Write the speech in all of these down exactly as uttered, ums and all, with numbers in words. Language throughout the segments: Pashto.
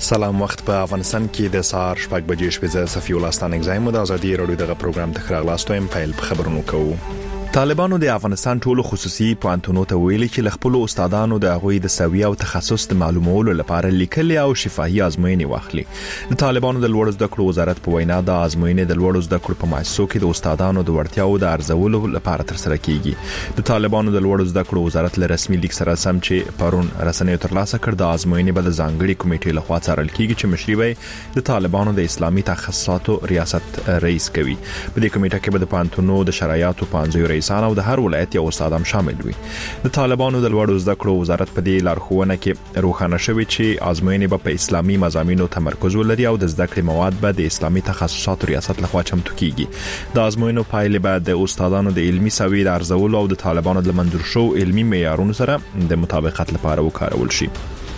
سلام وخت په افغانستان کې د سهار شپږ بجې شپږ صفي ولستان اگزایم د ازادي رادیو دغه پروګرام ته خراغلاستو ایم پیل خبرونه کوو. طالبانو د افغانستان ټولو خصوصي پوهنتونونو ته ویلي چې ل خپل استادانو د هغوی د سویه او تخصص د معلومولو لپاره لیکلي او شفاهي ازموینې واخلي. د طالبانو د لوړ زده کړو وزارت په وینا د ازموینې د لوړ زده کړو په مؤسسو کې د استادانو د وړتیاو د ارزولو لپاره ترسره کیږي. د طالبانو د لوړ زده کړو وزارت له رسمي لیک سره سم چې پرون رسنیو ترلاسه کړ د ازموینې به د ځانګړي کمیټې لخوا څارل کیږي چې مشري به د طالبانو د اسلامي تخصصاتو ریاست رئیس کوي. په دې کمیټه کې به د پوهنتونونو د شرایطو پانځه رئیسان او د هر یو استاد هم شامل وي. د طالبانو د لوړ زده کړو وزارت په دې لارښوونه کې روښانه شوی چې ازموینې به په اسلامي مضامینو تمرکز ولري او د زده کړې مواد به د اسلامي تخصصاتو ریاست لخوا چمتو کیږي. د ازموینو پایلې به د استادانو د علمي سویې د ارزولو او د طالبانو د منظور شو علمي معیارونو سره د مطابقت لپاره وکارول شي.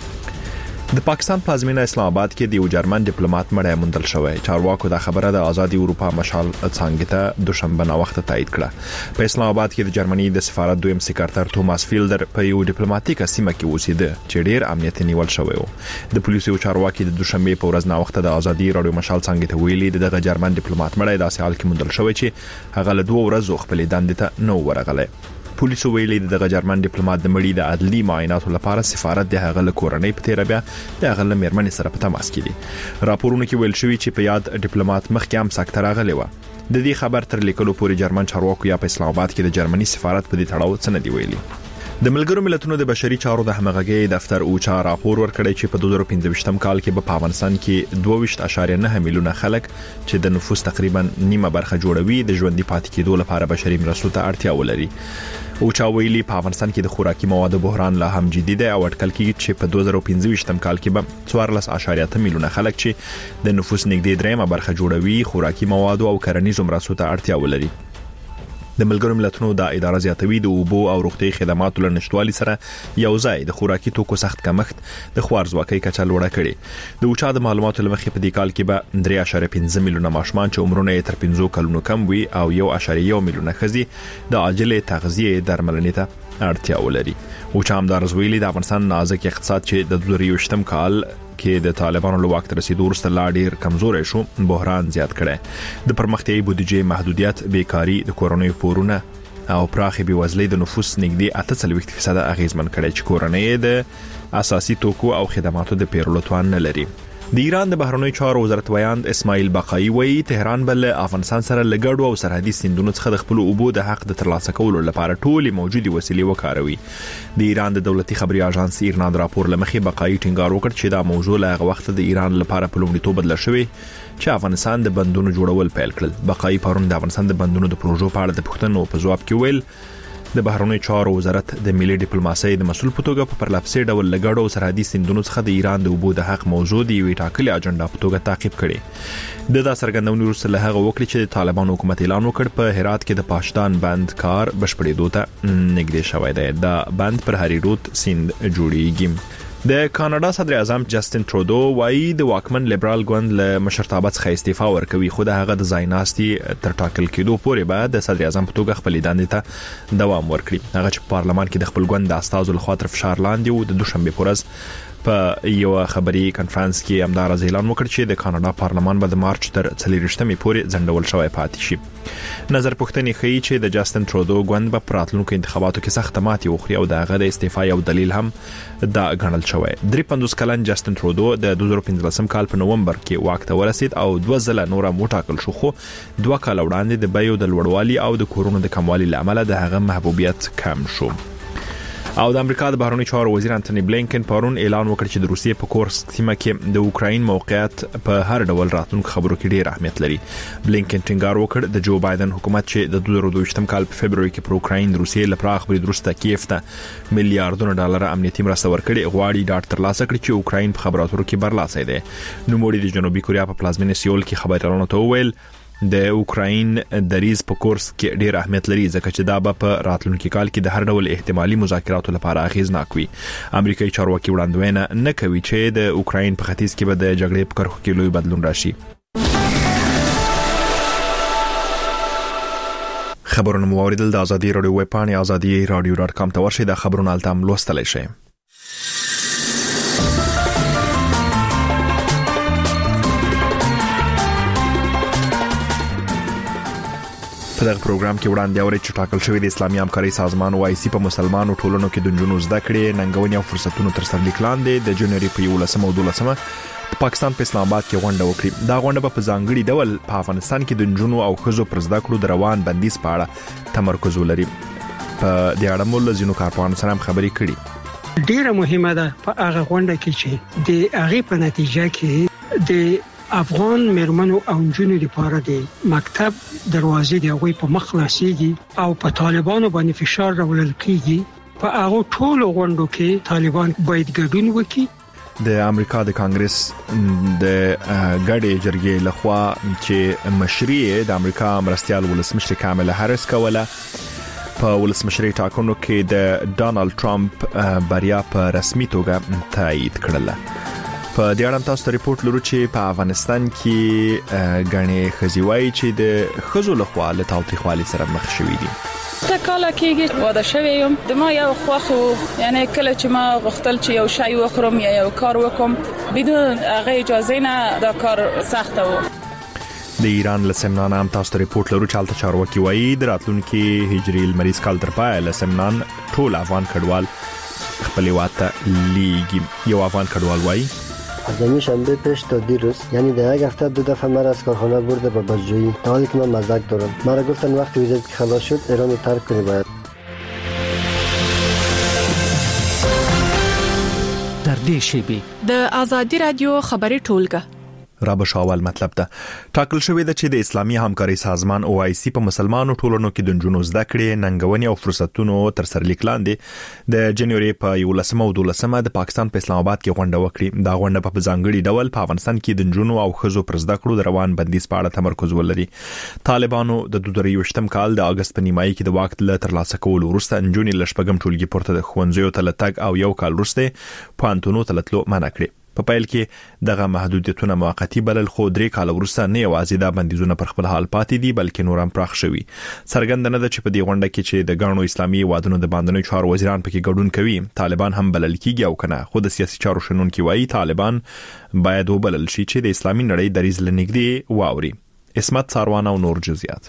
د پاکستان پلازمینه اسلام آباد کې د یو جرمن ډیپلوماټ مړی موندل شوی. چارواکو د خبره د آزادي اروپا مشال څنګه ته دوشنبه نا وخت تایید کړه. په اسلام آباد کې د جرمني د سفارت دویم سکرټر توماس فیلډر په یو ډیپلوماټیک سیمه کې اوسېده چې ډیر امنیت نیول شوی و. د پولیسو چارواکي د دوشنبه په ورځ نا وخت د آزادي رادیو مشال څنګه ته ویلي دغه جرمن ډیپلوماټ مړی داسې حال کې موندل شوی چې هغه له دوه ورځو خپل دندې ته نو ورغلی. پولیسو ویلي دغه جرمن ډیپلوماټ د مړي د عدلي معایناتو لپاره سفارت د هغه له کورنۍ په تیر بیا د هغه له میرمنې سره په تماس کې دي. راپورونه کې ویل شوی چې په یاد ډیپلوماټ مخکې هم سکتر راغلی و. د دې خبر تر لیکلو پورې جرمن چارواکو یا په اسلام آباد کې د جرمني سفارت په دې تړاو څه نه دی ویلي. د ملګرو ملتونو د بشري چارو د همغږي دفتر اوچا راپور ورکړی چې په دوه زره پنځه کال کې په افغانستان کې دوه اشاریه نه میلیونه خلک چې د نفوس تقریبا نیمه برخه جوړوي د ژوندۍ پاتې کېدو لپاره بشري مرستو ته اړتیا ولري. اوچا ویلي په افغانستان کې د خوراکي موادو بحران لا هم جدي دی او اټکل کېږي چې په دوه زره پنځه کال کې به څوارلس اشاریه اته میلیونه خلک چې د نفوس نږدې دریمه برخه جوړوي خوراکي موادو او کرنیزو مرستو ته اړتیا ولري. د ملګرو ملتونو د اداره زیاتوي د اوبو او روغتي خدماتو لنشټوالي سره یو ځای د خوراکي توکو سخت کمښت د خوارزواکۍ کچه لوړه کړي. د اوچا د معلوماتو لمخې په دې کال کې به درې اشاریه پنځه میلیونه ماشومان چې عمرونه یې تر پنځه کلونو کم وي او یو اشاریه یو میلیونه ښځې د عاجله تغذیه درملنې ته اړتیا ولري. اوچا هم د رزویلي د افغانستان نازک اقتصاد چې د دوه زره یو کال کې د طالبانو له واک رسیدو وروسته لا ډیر کمزورې شو بحران زیات کړي. د پرمختیایي بودیجې محدودیت، بیکاری، د کورونې پورونه او پراخې بېوزلۍ د نفوس نږدې اته څلوېښت فیصد اغیزمن کړي چې کورنۍ د اساسي توکو او خدماتو د پیرلو توان نه لري. د ایران د بهرنیو چارو وزارت ویاند اسماعیل باقایی وایي تهران بل افغانستان سره لګړو او سرحدي سیندونو څخه د خپل اوبو د حق د ترلاسه کولو لپاره ټولې موجودي وسیلې وکاروي. د ایران د دولتي خبري اژانس ایرنا د راپور لمخې باقایی ټینګار وکړ چې دا موضوع له هغه وخت د ایران لپاره په لومړیتوب بدل شوی چې افغانستان د بندونو جوړول پیل کړل. باقایی پرون د افغانستان د بندونو د پروژو په اړه د پوښتنو په ځواب کې ویل د بهرنیو چارو وزارت د ملي ډیپلوماسۍ د مسؤل په توګه په پرلپسې ډول لګړو او سرحدي سیندونو څخه د ایران د اوبو د حق موضوع دی وی ټاکلي اجنډا په توګه تعقیب کړي. د دا څرګندونې وروسته له هغه وکړي چې د طالبان حکومت اعلان وکړ په هرات کې د پاشدان بند کار بشپړېدو ته نږدې شوی دی. دا بند پر هری رود سیند جوړیږي. د کاناډا صدر اعظم جسټین ترودو وایي د واکمن لیبرال ګوند له مشرتابه څخه استعفا ورکوي خو د هغه د ځایناستي تر ټاکل کېدو پورې به د صدر اعظم په توګه خپل دندې ته دوام ورکړي. هغه چې په پارلمان کې د خپل ګوند د استازو لخوا تر فشار لاندې و د دوشنبه په ورځ په یو خبري کانفرنس کې همدار اعلان وکړ چې د کاناډا پارلمان به د مارچ تر څلورشتمې پورې ځنډول شوی پاتې شي. نظر پوښتنې ښیي چې د جسټین ترودو ګوند به په راتلونکو انتخاباتو کې سخت ماتې وخوري او د هغه د استعفا یو دلیل هم دا ګڼل شوی. درې پنځوس کلن جسټین ترودو د دوه زره پنځلسم کال په نومبر کې واک ته ورسید او دوه ځله نور موټاکل شو خو دوه کال وړاندې د بیو د لوړوالي او د کورونو د کموالي لامل د هغه محبوبیت کم شو. او د امریکا د بهرنیو چارو وزیر انټونی بلینکن پرون اعلان وکړ چې د روسیې په کورسک سیمه کې د اوکراین موقعیت په هر ډول راتلونکو خبرو کې ډیر اهمیت لري. بلینکن ټینګار وکړ د جو بایدن حکومت چې د دوه زره دوه کال په فبرवरी کې پر اوکراین د روسیې لپاره برید وروسته کیف ته میلیارډونو ډالر امنیتي مرسته ورکړي غواړي ډاټ ترلاسه کړي چې اوکراین په خبرو اترو کې برلاسي دی. نوموړي د جنوبي کوریا په پلازمینه سیول کې خبرونه ته ویل د اوکراین دریز په کورس کې ډیر اهمیت لري ځکه چې دا به په راتلونکي کال کې د هر ډول احتمالي مذاکراتو لپاره اغیزناک وي. امریکایي چارواکي وړاندوینه نه کوي چې د اوکراین په ختیځ کې به د جګړې په کرښو کې لوی بدلون راشي. خبرونه مو اوریدل د ازادي رادیو ویب پاڼې ازادي رادیو ډاټ کام ته ورشئ. د خبرونو التم لوستلی شئ. په دغه پروګرام کې وړاندې اوري چې ټاکل شوی د اسلامي همکاري سازمان او آی سی په مسلمانانو ټولنو کې د جنونو زده کړې ننګونې او فرصتونو تر سر لیک لاندې د جنوري په یولسمه او دولسمه په پاکستان په اسلام آباد کې غونډه وکړه. دا غونډه په ځانګړي ډول په افغانستان کې د جنونو او ښځو پر زده کړو د روان بندیز په اړه تمرکز ولري. په دې اړه مول زینو کارپوهانو سره خبرې کړې. ډیره مهمه ده په هغه غونډه کې چې د هغه په نتیجه کې د افغان مرمنو او جنونو لپاره د مکتب دروازې د هغوی په مخ خلاصيږي او په طالبانو باندې فشار راوړل کیږي. په هغه ټولو غونډو کې طالبان باید ګډون وکړي. د امریکا د کانګرس د غړي جرګې لخوا چې مشري د امریکا مرستيال ولسمشر کاملا هریس کوله په ولسمشري ټاکنو کې د ډونالد ټرمپ بریا په رسمي توګه تایید کړله. په دې اړه تاسو ته ریپورت لرو چې په افغانستان کې غني خزیوای چې د خزو لخوا له تاوتریخوالي سره مخ شوې دي. تکاله کېږي واده شوی یم د ما یو خوخو یعنی کله چې ما غوښتل چې یو شی وخورم یا یو کار وکم بدون هغه اجازه نه دا کار سخت و. د ایران له سمنان هم تاسو ته ریپورت لرو چې حالت چارواکي وایي د راتلونکي هجري المریض کال تر پای له سمنان ټول افغان کډوال خپل واته لیږي. یو افغان کډوال وایي از شنبه پیش تا دیروز یعنی در یک هفته دو دفعه مرا از کارخانه برده به بازجویی در حالی که من مزدک دارم. مرا گفتن وقتی ویزت که خلاص شد ایران رو ترک کنی. باید در دې شیبه د آزادی رادیو خبري ټولګه را بشاول مطلب ده ټاکل شوی د چې د اسلامي همکاري سازمان او آی سی په مسلمانانو ټولنو کې د جنونو زده کړې ننګونې او فرصتونو تر سر لیک لاندې د جنوري په یولسمه او دولسمه د پاکستان په اسلام آباد کې غونډه وکړه. دا غونډه په ځانګړي ډول په افغانستان کې د جنونو او ښځو پر زده کړو د روان بندیز په اړه تمرکز ولري. طالبانو د دوه زره یوولسم کال د اگست په نیمایي کې د واک له ترلاسه کولو وروسته جنونو لشپږم ټولګي پورته د خوندزیو تلتګ او یو کال وروسته پانتونو تلتلو منع کړی. په پایل کې دغه محدودیتونه موقتی بلل خو درې کال وروسته نه یوازې دا بندیزونه پر خپل حال پاتې دي بلکې نور هم پراخ شوي. څرګند نه ده چې په دې غونډه کې چې د غاڼو اسلامي وادونو د باندنوي چارو وزیران پکې ګډون کوي طالبان هم بلل کیږي او کنه. خو د سیاسي چارو شنونکي وایي طالبان باید وبلل شي چې د اسلامي نړۍ دریځ لنګدي واوري. اسمت ساروان او نور جزئیات.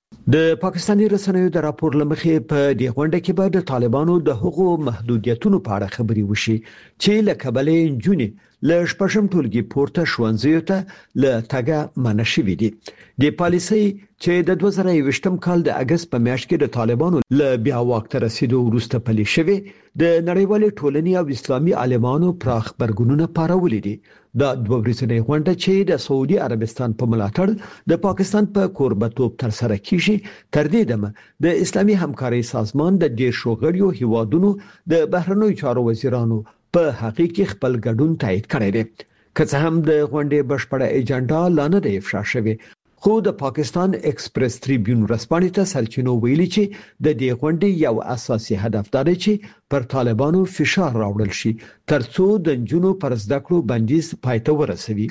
د پاکستاني رسنیو د راپور لمخې په دې غونډه کې به د طالبانو د حقوقو محدودیتونو په اړه خبري وشي چې له کبلې جونې له شپږم ټولګي پورته شوانځیو ته له تاګه منع شوې دي. د پالیسي چې د دوه زره یوولسم کال د اگست په میاشت کې د طالبانو له بیا واک ته رسیدو وروسته پلي شوې د نړیوالې ټولنې او اسلامي عالمانو پراخ برګونونه پارولې دي. دا دوه ورځنۍ غونډه چې د سعودي عربستان په ملاتړ د پاکستان په کوربتوب تر سره کیږي تر دې دمه د اسلامي همکاري سازمان د ډیر شوغړیو هیوادونو د بهرنوي چارو وزیرانو په حقیقي خپل ګډون تایید کړی دی. که څه هم د غونډې بشپړه ایجنډا لا نه دی افشا شوې خو د پاکستان ایکسپریس ټریبیون رسپانې ته سرچینو ویلي چې د دې غونډې یو اساسي هدف دا دی چې پر طالبانو فشار راوړل شي ترڅو د جنونو پر زده کړو بندیز پایته ورسوي.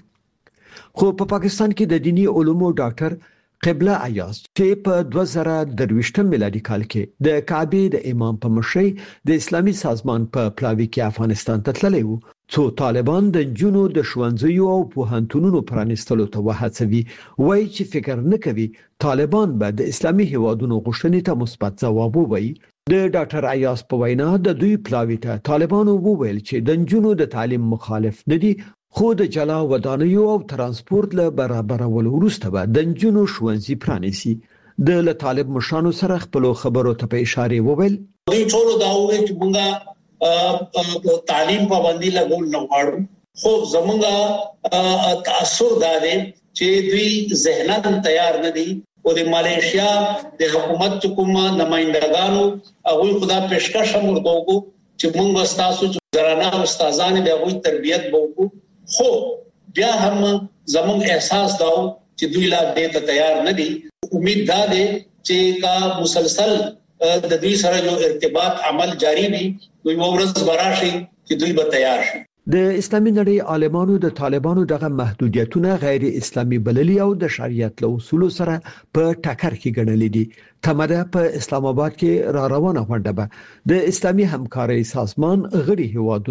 خو په پا پاکستان کې د دینی علومو ډاکټر قبله ایاز چې په دوه زره درویشتم میلادي کال کې د کعبه د امام په مشرۍ د اسلامي سازمان په پلاوي کې افغانستان ته تللی وو څو طالبان د جنونو د شوانځیو او پوهنتونونو پرانستلو ته وهڅوي. وایي چې فکر نه کوي طالبان به د اسلامي هیوادونو غوښتنې ته مثبت ځواب ووایي. د ډاکټر ایاز په وینا د دوی پلاوي ته طالبانو وویل چې د جنونو د تعلیم مخالف نه دي خو د جلا ودانیو او ترانسپورت له برابرولو وروسته به د جنونو شوانځي پرانیسي. د له طالب مشرانو سره خپل خبرو ته په اشاره وویل دوی ټول دا وایي چې موږ تعلیم پابندي لګول نه غواړو خو زمونږه تاثر دا دی چې دوی ذهنن تیار نه دي او د ماليشیا د حکومت کوم نمائندګانو هغه خدا پیشکش هم ورکوو چې موږ تاسو چې زرانه استادان د هغه تربيت وکړو خو بیا هم زموږ احساس داو چې دوی لا دې تیار نه دي. امید دا دی چې کا مسلسل د دوی سره یو ارتباط عمل جاری وي دوی ورځ براشي چې دوی به تیار شي. د اسلامي نړۍ عالمانو د طالبانو دغه محدودیتونه غیر اسلامي بللي او د شریعت له اصولو سره په ټکر کې ګڼلې دي. تمره په اسلام آباد کې را روانه غونډه به د اسلامي همکاري سازمان غړي هیوادونه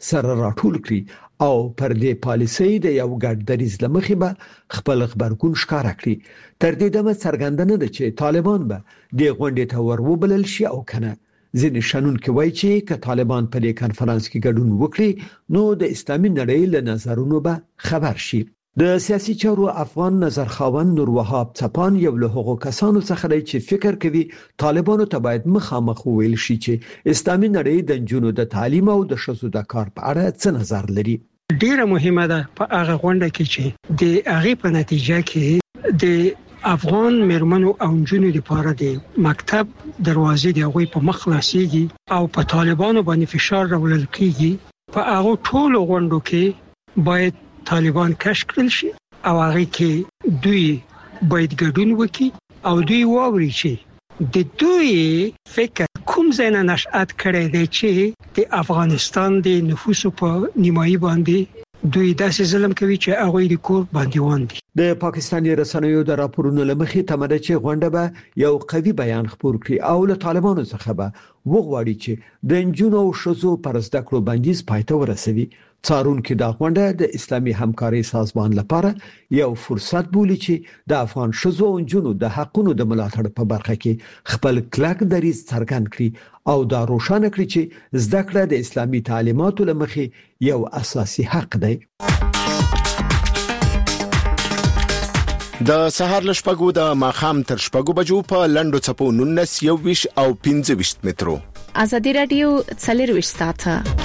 سره راټول کړي او پر دې پالیسۍ د یو ګډ دریځ لمخې به خپل خبرګون ښکارا کړي. تر دې دمه څرګندنه ده چې طالبان به د غونډې ته وروبلل شي او کنه. ځینې شنونکي وایي چې که طالبان په دې کنفرانس کې ګډون وکړي نو د اسلامي نړۍ له نظرونو به خبر شي. د سیاسي چارو افغان نظرخواند نور وهاب څپان یو له هغو کسانو څخه دی چې فکر کوي طالبانو ته باید مخامخ ویل شي چې اسلامي نړۍ د جنونو د تعلیم او د شذو د کار په اړه څه نظر لري. ډیره مهمه ده په هغه غونډه کې چې د هغه په نتیجه کې د افغان مرمنو او جنونو لپاره د مکتب دروازې د هغه په مخ خلاصيږي او په طالبانو باندې فشار راوړل کیږي. په هغه ټول غونډو کې باید طالبان کش کړل شي او هغه کې دوی باید ګډون وکړي او دوی واوري چې د دوی فکر کوم ځای نه نشأت کړی دی چې د افغانستان د نفوسو په نیمایي باندې دوی داسې ظلم کوي چې هغه د کور باندې وندي. د پاکستاني رسنیو د راپورونو لمخې تمره چې غونډه به یو قوي بیان خپور کړي او له طالبانو څخه به وغواړي چې د انجونو او شذو پر زده کړو بندیز پایته ورسوي. څارونکو دا غونډه د اسلامي همکاري سازمان لپاره یو فرصت بولي چې د افغان شذو او انجونو د حقونو د ملاتړ په برخه کې خپل کلک دریځ څرګند کړي او دا روښانه کړي چې زده کړه د اسلامي تعلیماتو لمخې یو اساسي حق دی. د سهار لشپګو د ماخام تر شپګو بجو په لندو چپو نونس یو ویش او پنځه ویش مترو. ازادي رادیو څلور ویش ساعته.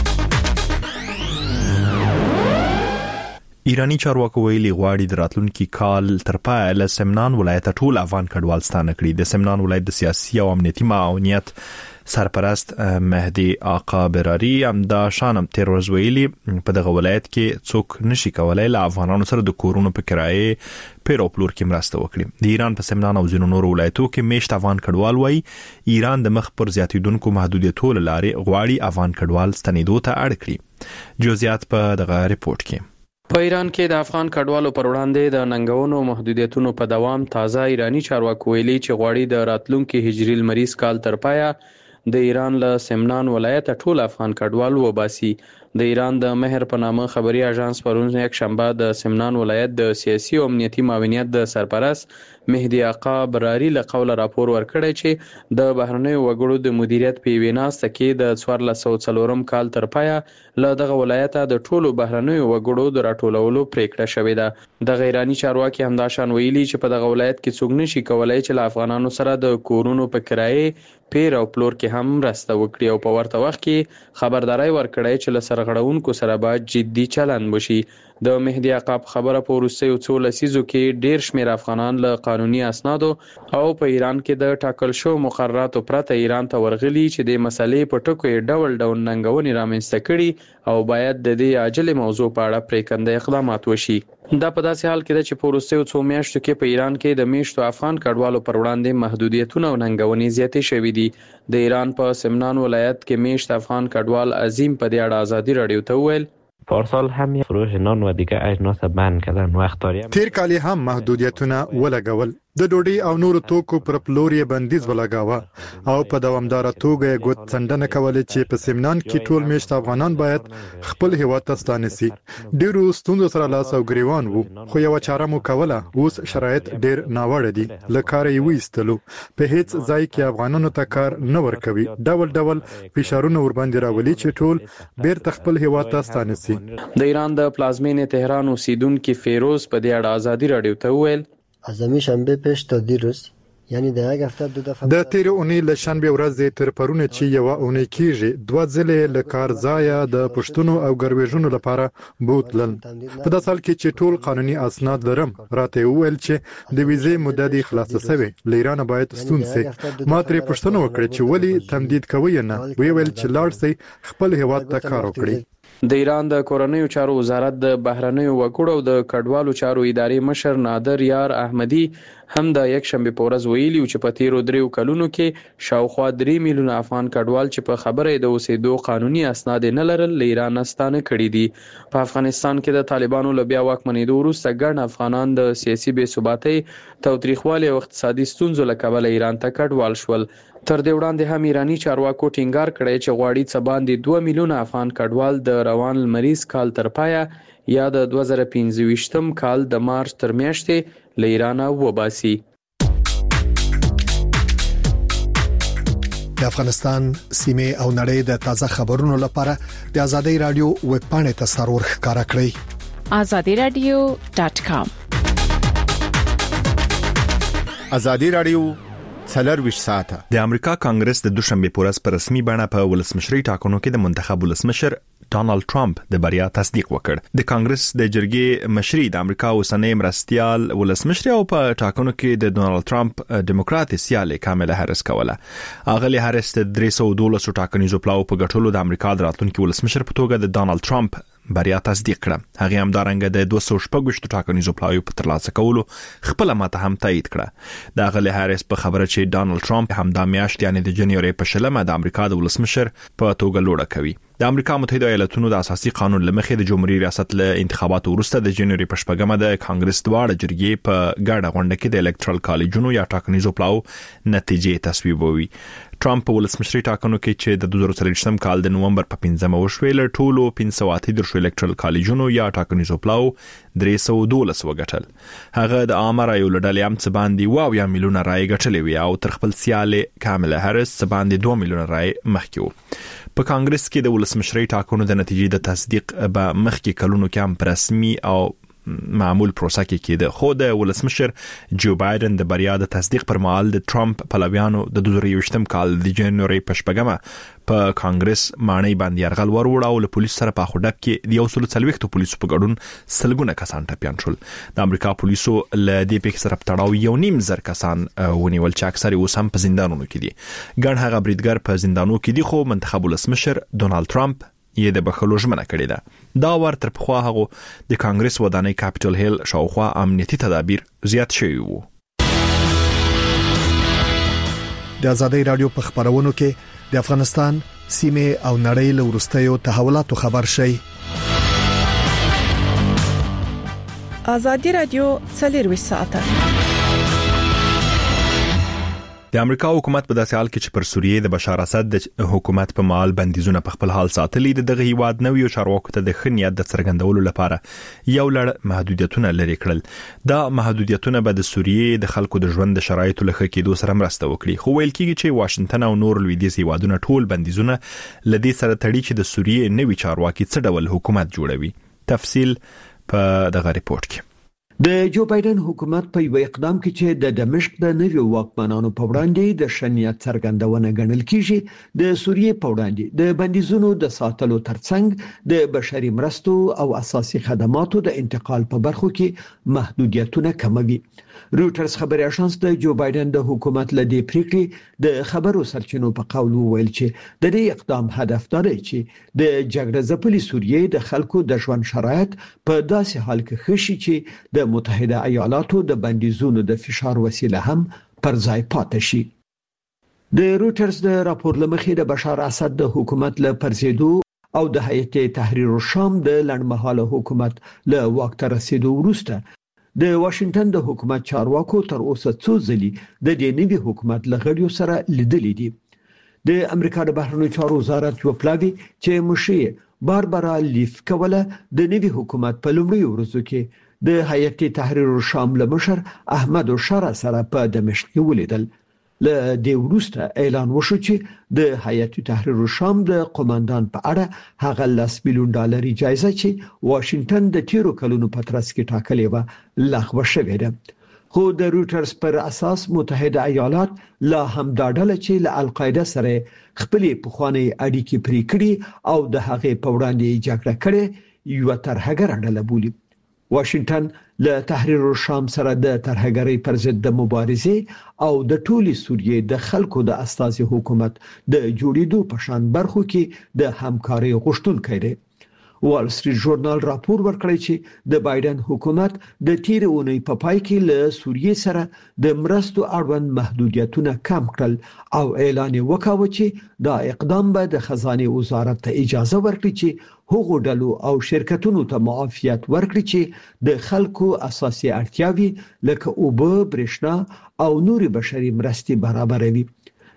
ایرانی چارواکو ویلي غواړي د راتلونکي کال تر پایه له سمنان ولایت ټول افغان کډوال ستانه کړي. د سمنان ولایت د سیاسي او امنیتي معاونیت سرپرست مهدي آقا براری هم دا شانم تیر ورځ ویلي په دغه ولایت کې څوک نشي کولای له افغانانو سره د کورونو په کرایه پیرو پلور کې مرسته وکړي. د ایران په سمنان او ځینو نورو ولایتو کې میشت افغان کډوال وایي ایران د مخ پر زیاتیدونکو محدودیتونو لارې غواړي افغان کډوال ستنېدو ته اړ کړي. جزئیات په دغه ریپورت کې. په ایران کې د افغان کډوالو پر وړاندې د ننګونو محدودیتونو په دوام تازه ایرانی چارواکو ویلي چې غواړي د راتلونکي هجري لمریز کال تر پایه د ایران له سمنان ولایت ټول افغان کډوال وباسي. د ایران د مهر په نامه خبري اژانس پرون یک شنبه د سمنان ولایت د سیاسي او امنیتي معاونیت د سرپرست مهدي آقا براری له قوله راپور ورکړی چې د بهرنیو وګړو د مدیریت په ویناسته کې د څوارلس سوه څلورم کال تر پایه له دغه ولایت د ټولو بهرنیو وګړو د راټولولو پریکړه شوې ده. د ایرانی چارواکي همداشان ویلي چې په دغه ولایت کې څوک نشي کولای چې له افغانانو سره د کورونو په کرایه پیر او پلور کې هم مرسته وکړي او په ورته وخت کې خبرداري ورکړی چې له سرغړونکو سره باید جدي چلند وشي. د مهدي آقا خبره په وروستیو څو لسیزو کې ډیر شمیر افغانان له قانوني اسنادو او په ایران کې د ټاکل شو مقرراتو پرته ایران ته ورغلي چې د مسلې په ټکو ډول ډول ننګونې رامنځته کړي او باید د دې عاجل موضوع په اړه پریکنده اقدامات وشي. دا په داسې حال کې ده چې په وروستیو څو میاشتو کې په ایران کې د میشتو افغان کډوالو پر وړاندې محدودیتونه او ننګونې زیاتې شوې دي. د ایران په سمنان ولایت کې میشت افغان کډوال عظیم په دې اړه ازادي رادیو ته وویل پارسال هم فروش نان و دیگه اجناس بند کردن وقتاری هم تیر کالی هم محدودیتونه ولګول د ډوډۍ او نورو توکو پر پلور یې بندیز ولګاوه او په دوامداره توګه یې ګوت څنډنه کولې چې په سمنان کې ټول میشت افغانان باید خپل هیواد ته ستانه شي. ډیرو ستونزو سره لاس او ګریوان وو خو یو چاره مو کوله. اوس شرایط ډیر ناوړه دي له کار یې وېستلو په هیڅ ځای کې افغانانو ته کار نه ورکوي. ډول ډول فشارونه ور باندې راولي چې ټول بیرته خپل هیواد ته ستانه شي. د ایران د پلازمینې تهران اوسیدونکو فیروز په دې اړه ازادي رادیو ته وویل از همین شنبه پیش تا دیروز یعنی د یک هفته دو دفعه د تیر اونۍ له شنبه ورځې تر پرونه چې یو اونۍ کېږي دوه ځلې له کار ځای د پښتونو او ګرویژونو لپاره بوتلل. په داسې حال کې چې ټول قانوني اسناد لرم راته وویل چې د ویزې مدت یې خلاصه شوی له ایران باید ستون سي. ما ترې پښتنه وکړه چې ولی تمدید کوي نه ویل چې لاړ سي خپل هیواد ته کار وکړي. د ایران د کورنیو چارو وزارت د بهرنیو وګړو او د کډوالو چارو ادارې مشر نادر یار احمدی هم د یک شنبه په ورځ ویلي چې په تیرو دریو کلونو کې شاوخوا درې میلیونه افغان کډوال چې په خبره د اوسېدو قانوني اسناد نه لرل له ایران ستانه کړي دي. په افغانستان کې د طالبانو له بیا واکمنېدو وروسته ګڼ افغانان د سیاسي بې ثباتۍ، تاوتریخوالي او اقتصادي ستونزو له کبله ایران ته کډوال شول. تر دې وړاندې هم ایرانی چارواکو ټینګار کړی چې غواړي څه باندې دوه میلیونه افغان کډوال د روان لمریز کال تر پایه یا د دوه زره پنځه ویشتم کال د مارچ تر میاشتې له ایران وباسي. د افغانستان سیمه او نړۍ د تازه خبرونو لپاره د ازادي رادیو ویب پاڼې ته سرور ښکارا کړئ azadi radio dot com. ازادي رادیو څلور ویشت ساعته. د امریکا کانګرس د دوشنبه په ورځ په رسمي بڼه په ولسمشري ټاکنو کې د منتخب ولسمشر ډونالد ټرمپ د بریا تصدیق وکړ. د کانګرس د جرګې مشري د امریکا اوسنۍ مرستيال ولسمشر او په ټاکنو کې د ډونالد ټرمپ ډیموکرات سیاله کامله هریس کوله. اغلی هریس د درې سوه او دولس ټاکنیزو پلاو په ګټلو د امریکا د راتلونکي ولسمشر په توګه د ډونالد ټرمپ بریا تصدیق کړه. هغه هم دارنګ د دوه سوه شپږ ټاکنیزو پلاو په ترلاسه کولو خپل ماته هم تایید کړه. د اغلی هریس په خبره چې ډونالد ټرمپ هم د میاشتې یعنی د جنوري په شلمه د امریکا د ولسمشر په توګه لوړه کوي. د امریکا متحده ایالاتونو د اساسي قانون لمخې د جمهوریت ریاست له انتخاباتو وروسته د جنوري په شپږمه د کانګرس دواړه جرګې په ګډه غونډه کې د الکترال کالجونو یا ټاکنیزو پلاو نتیجې تصویبوي. ټرمپ په ولسمشري ټاکنو کې چې د دوه زره څلوېښتم کال د نومبر په پنځمه وشوې له ټولو پنځه سوه اته دېرش الکترال کالجونو یا ټاکنیزو پلاو درې سوه او دولس وګټل. هغه د عامه رایو لړلې هم څه باندې واو یا میلیونه رای ګټلې وي او تر خپل سیاله کامله هریس څه باندې دوه میلیونه رای مخکې وو. په کانګرس کې د ولسمشري ټاکنو د نتیجې د تصدیق به مخکې کلونو کې هم رسمي او معمول پروسه کې کېده. خو د ولسمشر جو بایدن د بریا د تصدیق پر مهال د ټرمپ پلویانو د دوه زره یوویشتم کال د جنوري په شپږمه په کانګرس مانۍ باندې يرغل وروړ او له پولیسو سره په خډک کې د یو سل څلوېښت پولیسو په ګډون سلګونه کسان ټپيان شول. د امریکا پولیسو له دې پیښې سره په تړاو یو نیم زر کسان ونیول چې اکثره اوس هم په زندانونو کې دي. ګڼ هغه بریدګر په زندانونو کې دي خو منتخب ولسمشر ډونالد ټرمپ یې د بخلو ژمنه کړې ده. دا ور تر پخوا هغه د کانګرس ودانۍ کاپټل هیل شاوخوا امنیتي تدابیر زیات شوي وو. د ازادي رادیو په خبرونو کې د افغانستان سیمه او نړۍ له وروستیو تحولاتو خبر شي. ازادي رادیو څلور ویشت ساعته. د امریکا حکومت په داسې حال کې چې پر سوریې د بشار اسد د حکومت په مال بندیزونه په خپل حال ساتلي د دغه هیواد نویو چارواکو ته د خنیت د څرګندولو لپاره یو لړ محدودیتونه لري کړل. دا محدودیتونه به د سوریې د خلکو د ژوند د شرایطو له ښه کېدو سره مرسته وکړي. خو ویل کېږي چې واشنگټن او نور لویدیځ هیوادونه ټول بندیزونه لدې سره تړي چې د سوریې نوي چارواکي څه ډول حکومت جوړوي. تفصیل په دغه ریپورت کې. د جو بایدن حکومت په یو اقدام کې چې د دمشق د نویو واکمنانو په وړاندې د شنیت څرګندونه ګڼل کیږي د سوریې په وړاندې د بندیزونو د ساتلو ترڅنګ د بشري مرستو او اساسي خدماتو د انتقال په برخو کې محدودیتونه کموي. رويټرز خبري اژانس د جو بایدن د حکومت لدی پریکړې د خبرو سرچینو په قول ویل چې د دې اقدام هدف دا دی چې د جګړه ځپلې سوریې د خلکو د ژوند شرایط په داسې حال کې خشي چې د متحده ایالاتو د بندیزونو د فشار وسیله هم پر ځای پاتې شي. د رويټرز د راپور لمخې د بشار اسد د حکومت له پرزیدو او د هیئت تحریر الشام د لړمحاله حکومت له واک ته رسیدو وروسته د واشنگټن د حکومت چارواکو تر اوسه څو ځلې د دې نوي حکومت لغړیو سره لیدلې دي. د امریکا د بهرنیو چارو وزارت یو پلاوی چې مشیر باربرا لیف کوله د نوي حکومت په لومړي ورځو کې د هیئت تحریر الشام له مشر احمد شارع سره په دمشق کې ولیدل. له دې وروسته اعلان وشو چې د هیئت تحریر الشام د قوماندان په اړه هغه لس میلیون ډالر جایزه چې واشنگټن د تیرو کلونو په ترڅ کې ټاکلې و لغوه شوې ده. خو د رويټرز پر اساس متحده ایالات لا هم دا ډله چې له القاعده سره خپلې پخوانی اړیکې پرې کړې او د هغې په وړاندې جګړه کړې یو ترهګر ډله بولي. واشنگټن له تحریر الشام سره د ترهګرۍ پر ضد د مبارزې او د ټولي سوریې د خلکو د استازي حکومت د جوړېدو په شان برخو کې د همکارۍ غوښتونکي دی. وال سټریټ ژورنال راپور ورکړی چې د بایدن حکومت د تیر اونۍ په پا پای کې له سوریې سره د مرستو اړوند محدودیتونه کم کړل او اعلان وکاوه چې دا اقدام به د خزانه وزارت ته اجازه ورکړي چې هغو ډلو او شرکتونو ته معافیت ورکړي چې د خلکو اساسي اړتیاوې لکه اوبه، برېښنا او نوري بشري مرستې برابروي.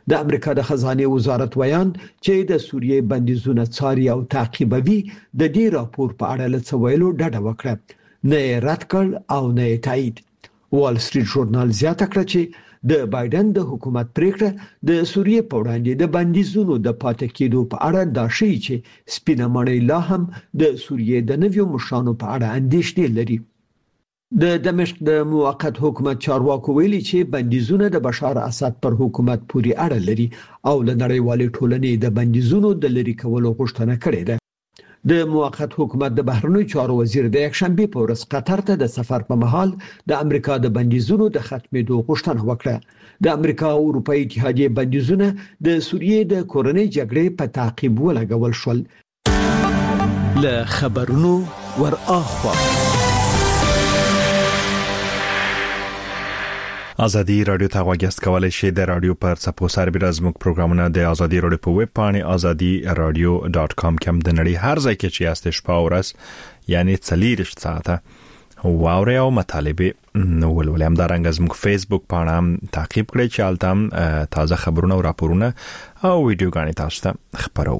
د امریکا د خزانه وزارت ویان چې د سوریې بندیزونه څاري او تعقیبوي د دې راپور په اړه له څویلو ډډه وکړه، نه رد کړ او نه تایید. وال سټریټ ژورنال زیاته کړه چې د بایدن د حکومت پریکړه د سوریې په وړاندې د بندیزونو د پاتې کېدو په اړه دا شی چې سپینه مړی لا هم د سوریې د نویو مشرانو په اړه اندېښنې لري. د دمشق د موقت حکومت چارواکو ویلي چې بندیزونه د بشار اسد پر حکومت پورې اړه لري او له نړیوالې ټولنې د بندیزونو د لری کولو غوښتنه کړې ده. د موقت حکومت د بهرنیو چارو وزیر د یکشنبه په ورځ قطر ته د سفر په مهال د امریکا د بندیزونو د ختمېدو غوښتنه وکړه. د امریکا او اروپאי اتحادیه بندیزونه د سوریې د کورنۍ جګړې په تعقیب ولګول شول. له خبرونو ور اخوا ازادي رادیو ته غوږیست کولای شئ د رادیو پر څپو سربېره زموږ پروګرامونه د ازادي رادیو په ویب پاڼې ازادي رادیو ډاټ کام کې هم د نړۍ هر ځای کې چې یاست شپه او ورځ یعنی څلور ساعته واوري او مطالبه ولولې هم دارنګ زموږ فیسبوک پاڼه هم تعقیب کړئ چې البته تازه خبرونه او راپورونه او ویډیوګانې تاسو ته خبرو.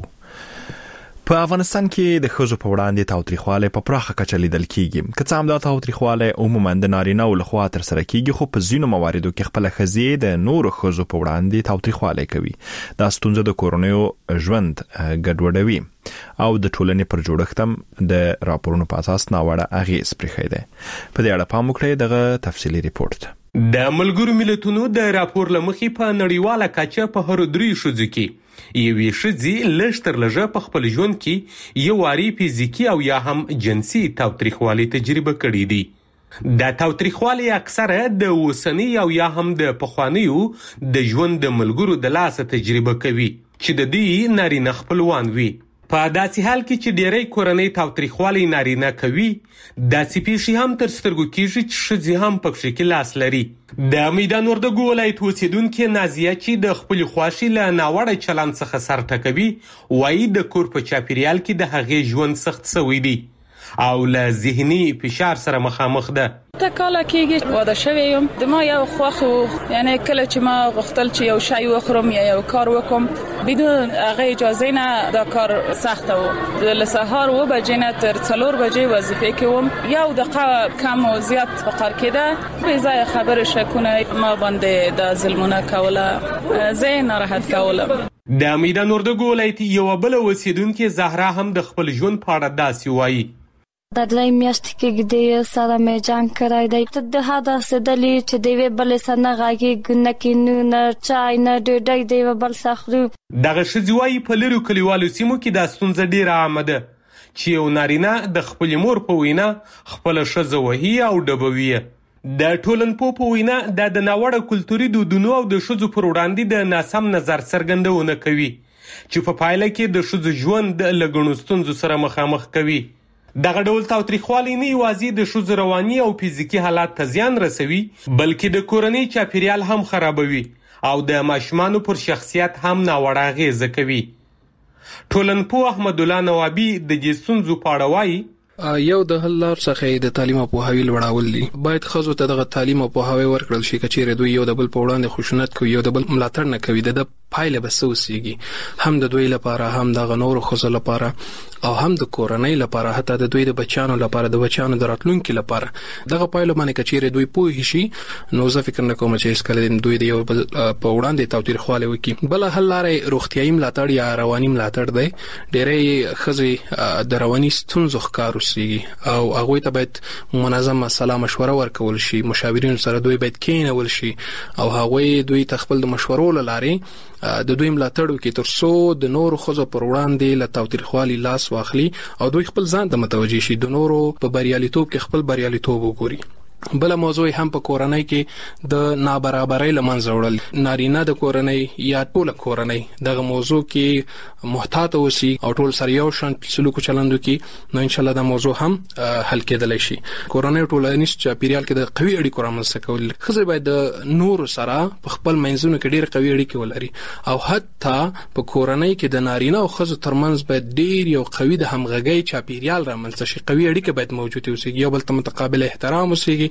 په افغانستان کې د ښځو په وړاندې تاوتریخوالی په پراخه کچه لیدل کیږي. که څه هم دا تاوتریخوالی عموما د نارینه‌و لخوا ترسره کیږي، خو په ځینو مواردو کې خپله ښځې د نورو ښځو په وړاندې تاوتریخوالی کوي. دا ستونزه د کورنیو ژوند ګډوډوي او د ټولنې پر جوړښت هم د راپورونو په اساس ناوړه اغېز پرېښی دی. په دې اړه پام وکړئ دغه تفصیلي ریپورت. د ملګرو ملتونو د راپور لمخې په نړیواله کچه په هر درې ښځو کې یوې ښځې لږ تر لږه په خپل ژوند کې یو واري فزیکي او یا هم جنسي تاوتریخوالی تجربه کړی دی. دا تاوتریخوالی اکثره د اوسنی او یا هم د پخوانیو د ژوند د ملګرو د لاسه تجربه کوي چې د دې نارینه خپلوان وي. په داسې حال کې چې ډېری کورنۍ تاوتریخوالی نارینه کوي، داسې پیښې هم تر سترګو کېږي چې ښځې هم پکې کې لاس لري. د میدان وردګو ولایت اوسیدونکې نازیه چې د خپلې خوښې له ناوړه چلند څخه سر ټکوي، وایي د کور په چاپیریال کې د هغې ژوند سخت شوی دی او له ذهني فشار سره مخامخ ده. ته کاله کېږي واده شوی یم، د ما یو خوښ و، یعنی کله چې ما غوښتل چې یو شی وخورم یا یو کار وکم بدون هغه اجازه نه، دا کار سخته و. له سهار و بجې نه تر څلور بجې وظیفه کې وم، یو دقیقه کم او زیات فقر کېده، بې ځایه خبرې شکونه ما باندې د ظلمونه کوله، زه ناراحت کولم. د میدان وردګو ولایت یو بل اوسیدونکې زهرا هم د خپل ژوند په اړه داسې وایي. د درې میاشتې کې د سره مې جنګ کړی دی. ته د هدا سدلی چې دی بل سره غاږی نه کینو نه چای نه ډوډۍ دی بل سخرو. دغه ښځې وایي په لرو کلیوالو سیمو کې دا ستونزه ډېره عامه ده چې یو نارینه د خپل مور په وینا خپل ښځه وهي او ډبوي. د ټولنپوه په وینا دا د ناوړه کلتوري دودونو او د ښځو پر وړاندې د ناسم نظر څرګندونه کوي چې په پایله کې د ښځو ژوند له ګڼو ستونزو سره مخامخ کوي. دغه ډول تاوتریخوالی نه یوازې د ښځو رواني او فزیکي حالات ته زیان رسوي، بلکې د کورنۍ چاپیریال هم خرابوي او د ماشومانو پر شخصیت هم ناوړه اغېزه کوي. ټولنپوه احمد الله نوابي د دې ستونزو په اړه وایي. یو د حل لار څخه د تعلیم او پوهاوی لوړول دي. باید ښځو ته دغه تعلیم او پوهاوی ورکړل شي، کچېره دوی یو د بل په وړاندې خشونت کوي، یو د بل ملاتړ نه کوي، د پایله به سوسیږي هم د دوی لپاره، هم د غنور ښځو لپاره او هم د کورنۍ لپاره، حتی د دوی د بچانو لپاره، د بچانو د راتلونکي لپاره. دغه پایله باندې کچېره دوی پوه شي، نو زه فکر نه کوم چې اسکل دوی د یو بل په وړاندې تاوتریخوالی وکړي. بل حل لار روغتیايي ملاتړ یا رواني ملاتړ دی. ډېرې ښځې د رواني ستونزو ښکار اوسېږي او هغوی ته باید منظمه سلا مشوره ورکول شي. مشاورینو سره دوی باید کېنول شي او هغوی دوی ته خپل د مشورو له لارې د دوی ملاتړ وکړي تر څو د نورو ښځو پر وړاندې له تاوتریخوالي لاس واخلي او دوی خپل ځان ته متوجه شي، د نورو په بریالیتوب کې خپل بریالیتوب وګوري. بل موضوع هم په کورنۍ کې د نابرابرۍ لمنځه وړل. نارینه د کورنۍ یا ټول کورنۍ دغه موضوع کې محتاط اوسي او ټول سره یو شان سلوک چلند وکړي، نو ان شاء الله دا موضوع هم حل کېدلی شي. کورنۍ ټولنیز چاپیریال کې د قوي اړیکو رامنځته کول. ښځې باید د نورو سره په خپل منځونو کې ډېر قوي اړیکې ولري او حتی په کورنۍ کې د نارینه او ښځو ترمنځ باید ډېر یو قوي د همغږۍ چاپیریال رامنځته شي. قوي اړیکې باید موجودې اوسېږي، یو بل ته متقابل احترام اوسېږي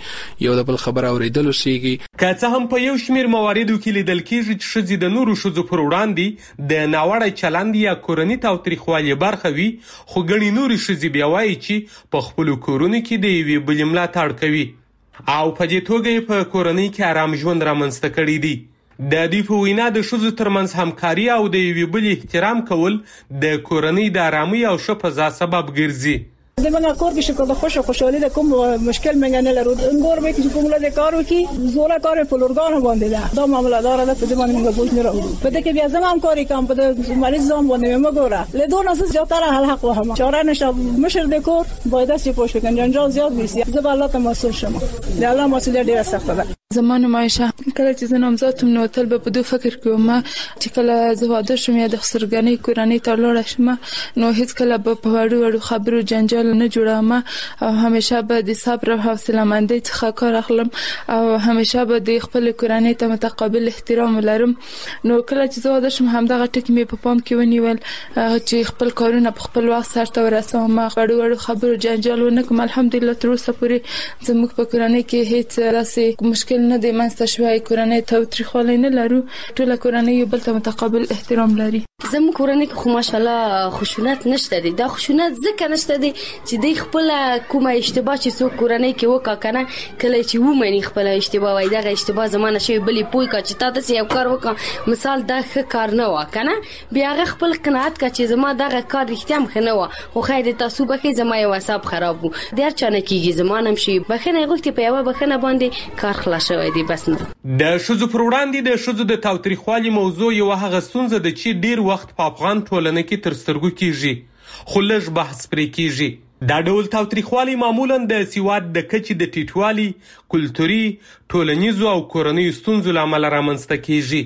اوسېږي یو د بل خبره اورېدل اوسېږي. که څه هم په یو شمېر مواردو کې لیدل کېږي چې ښځې د نورو ښځو پر وړاندې د ناوړه چلند یا کورني تاوتریخوالي برخه وي، خو ګڼې نورې ښځې بیا وایي چې په خپلو کورونو کې د یوې بلې ملاتړ کوي او په دې توګه یې په کورنۍ کې آرام ژوند رامنځته کړی دی. د دوی په وینا د ښځو ترمنځ همکاري او د یوې بلې احترام کول د کورنۍ د آرامۍ او ښه فضا سبب ګرځي. د منګه کور کې شکر د خوشو خوشحالي د کوم مشکل منګه نه لرو. انګور به کې کوم له کار وکي زوړه کار په لورګانو باندې ده دا معاملې دار ده په دې باندې موږ بوج نه راوړو. په دې کې بیا زمام کاری کوم په دې مریض زوم باندې موږ ګوره له دوه ناس زیاتره حل حق وهم چاره نشه مشر د کور باید چې پوښ وکړي جنجال زیات وي زه الله ته مسؤل شم. د الله مسؤلیت ډیره سخته ده. زمانه مایشه کله چې زنم ذاتم نو تل په دوه فکر کوم چې کله زه واده شم یا د خسرګنۍ کورنۍ ته لاړ شم نو هیڅ کله په وړو وړو خبرو جنجال نه جوړم او همیشه به د صبر او حوصله مندۍ څخه کار اخلم او همیشه به د خپل کورنۍ ته متقابل احترام ولرم. نو کله چې زه واده شم همدغه ټکی مې په پام کې ونیول چې خپل کارونه په خپل وخت سرته ورسوم وړو وړو خبرو جنجال ونه کوم. الحمدلله تر اوسه پورې زموږ په کورنۍ کې هیڅ راسي مشکل نه دی منځته شوی. کورنۍ تاوتریخوالی نه لرو، ټوله کورنۍ یو بل ته متقابل احترام لري. زموږ کورنۍ کې خو ماشاءالله خشونت نشته دی. دا خشونت ځکه نشته دی چې د خپل کومه اشتباه چې څوک کورنۍ کې وکا کنه کله چې ومني خپل اشتباه وای دغه اشتباه زمانه شوی بلې پوي کا چې تاسو یو کار وکړه مثال دا ښه کار نه و کنه بیا هغه خپل قناعت کا چې زما دغه کار رښتیا هم نه و خو خیر تاسو به کې زما یو حساب خراب وو ډیر چانه کیږي زمانه شي بخنه غوښتي په یو بخنه باندې کار خلاص شوی دی. بس نه د ښځو پر وړاندې د ښځو د تاوتریخوالي موضوع یو هغه ستونزه ده چې ډیر وخت په افغان ټولنه کې تر سترګو کیږي خو لږ بحث پرې کیږي. دا ډول تاوتریخوالي معمولا د سواد د کچې د ټیټوالي، کلتوري، ټولنیزو او کورنیو ستونزو له امله رامنځته کیږي.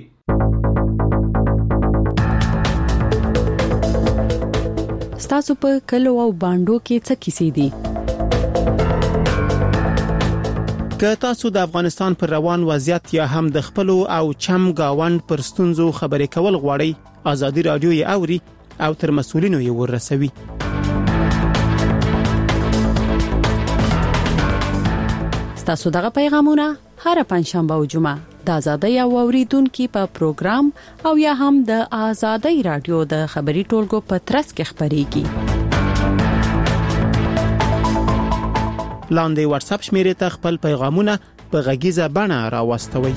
ستاسو په کلو او باندو کې څه کیسې دي؟ که تاسو د افغانستان پر روان وضعیت یا هم د خپل او چم گاوند پر ستونزو خبرې کول غواړئ ازادي رادیو یې اوري او تر مسؤلینو یې ورسوي. تاسو دغه پیغامونه هر پنځشنبه او جمعه د ازادي او اوریدونکو په پروګرام او یا هم د ازادي رادیو د خبري ټولګو په ترڅ کې خبريږي. لاندې واتس اپ شمیرې ته خپل پیغامونه په غږیزه بڼه راوستوئ.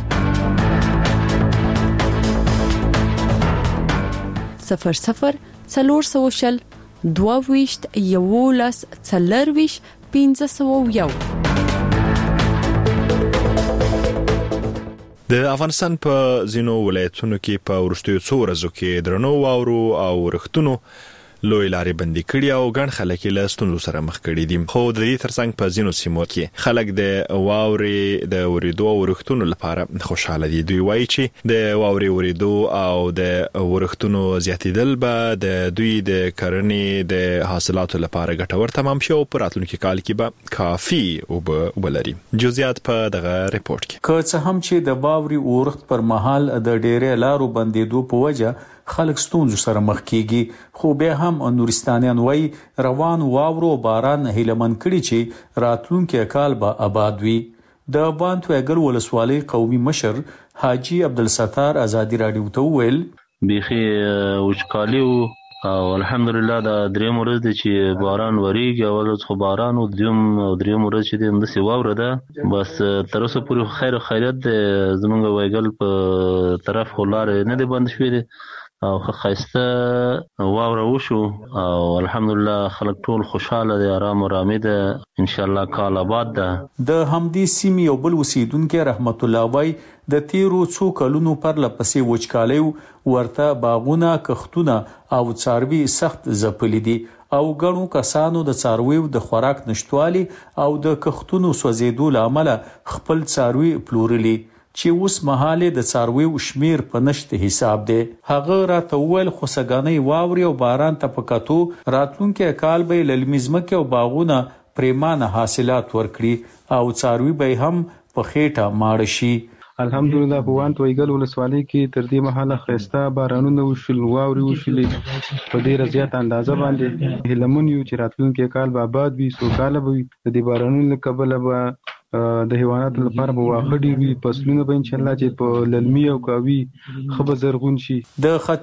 صفر صفر څلور سوه شل دوه ویشت یولس څلور ویشت پنځه سوه یو. د افغانستان په ځینو ولایتونو کې په ورستیو څو ورځو کې درنو واورو او رختونو لوی لارې بندي کړي او ګڼ خلک له ستونزو سره مخ کړي دي. خو د دې ترڅنګ په ځینو سیمو کې خلک د واورې د ورېدو او ورختونو لپاره خوشاله دي. دوی وایي چې د واورې ورېدو او د ورختونو زیاتېدل به د دوی د کرنې د حاصلاتو لپاره ګټور تمام شي او په راتلونکي کال کې به کافي وبلري. جزئیات په دغه ریپورت کې. که څه هم چې د واورې ورخت پر مهال د ډېرې لارو بندېدو په وجه خلک ستونزو سره مخ کیږي خو به هم نورستانیان وای روان واورو باران هیلمن کړي چې راتلونکي کال به آباد وي. د بانتوګر ولسوالۍ قومي مشر حاجی عبدالستار ازادي رادیو ته ویل بيخي وچکالي او الحمدلله دا دریم ورځ دی چې باران وریږي او ولې خو باران او دریم دریم ورځ چې د سی واوره ده بس تر اوسه پورې خیر خیرت زمونږ وایګل په طرف خلاره نه دی بند شوی دی او خاصه واوره وشو او الحمدلله خلک ټول خوشاله دي آرام او رامي ده ان شاء الله کال آباد ده. د همدې سیمې یو بل اوسیدونکو رحمت الله وای د تیرو څو کلونو پر لپسې وچکالي ورته باغونه کښتونه او څاروي سخت ځپلي دي او ګڼو کسانو د څارویو د خوراک نشټوالي او د کښتونو سوځېدو لامل خپل څاروي پلورلي چې اوس مهاله د څارویو شمیر په نشته حساب دی. هغه راته ویل خو سګانې واوري او باران ته پکاتو راتلونکي کال به للمزمکه او باغونه پریمانه حاصلات ورکړي او څاروي به هم په خېټه ماړ شي. الحمدلله په وانت ویګل ولسوالۍ کې تر دې مهاله خيستا بارانونه وشل واوري وشلې په ډیره زیات اندازه باندې هلمون یو چې راتلونکي کال به آباد وي سوکاله وي د دې بارانونو کبله به د حیواناتو لپاره به واخه ډیر وي، فصلونه به ان شاء الله چې په للمي او کاوي خبر زرغون شي. د